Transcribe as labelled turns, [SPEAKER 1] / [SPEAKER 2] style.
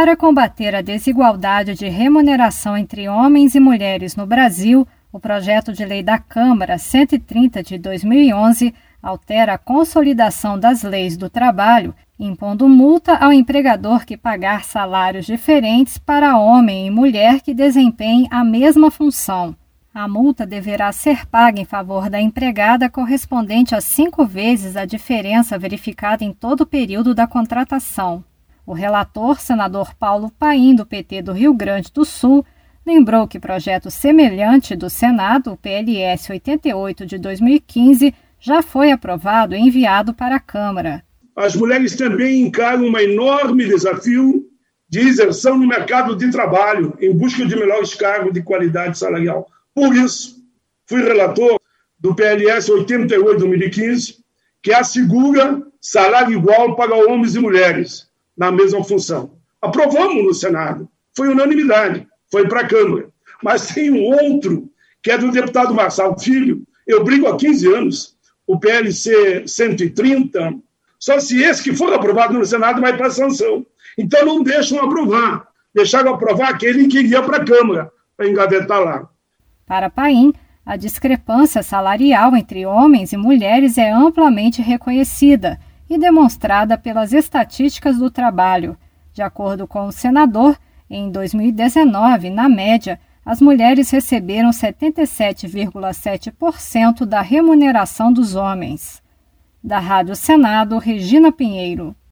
[SPEAKER 1] Para combater a desigualdade de remuneração entre homens e mulheres no Brasil, o projeto de lei da Câmara 130 de 2011 altera a consolidação das leis do trabalho, impondo multa ao empregador que pagar salários diferentes para homem e mulher que desempenhem a mesma função. A multa deverá ser paga em favor da empregada correspondente a 5 vezes a diferença verificada em todo o período da contratação. O relator, senador Paulo Paim, do PT do Rio Grande do Sul, lembrou que projeto semelhante do Senado, o PLS 88 de 2015, já foi aprovado e enviado para a Câmara.
[SPEAKER 2] As mulheres também encaram um enorme desafio de inserção no mercado de trabalho em busca de melhores cargos de qualidade salarial. Por isso, fui relator do PLS 88 de 2015, que assegura salário igual para homens e mulheres na mesma função. Aprovamos no Senado, foi unanimidade, foi para a Câmara. Mas tem um outro, que é do deputado Marçal Filho, eu brigo há 15 anos, o PLC 130, só se esse que for aprovado no Senado vai para a sanção. Então não deixam aprovar, deixaram aprovar aquele que iria para a Câmara, para engavetar lá.
[SPEAKER 1] Para Paim, a discrepância salarial entre homens e mulheres é amplamente reconhecida e demonstrada pelas estatísticas do trabalho. De acordo com o senador, em 2019, na média, as mulheres receberam 77,7% da remuneração dos homens. Da Rádio Senado, Regina Pinheiro.